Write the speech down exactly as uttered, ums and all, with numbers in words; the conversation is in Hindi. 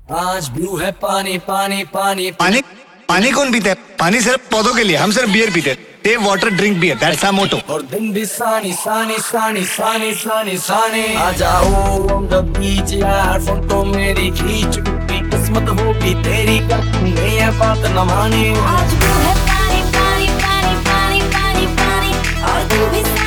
आज ब्लू है पानी पानी पानी पानी पानी कौन पीता है? पानी सिर्फ पौधों के लिए, हम सिर्फ बियर पीते हैं। Save water, drink beer. That's our motto. और दिन भी सानी सानी सानी सानी सानी सानी आ जाओ on the beach यार, फोटो मेरी खींच, क्योंकि किस्मत होगी तेरी करूंगे ये बात न माने। आज ब्लू है पानी पानी पानी पानी पानी पानी और तू भी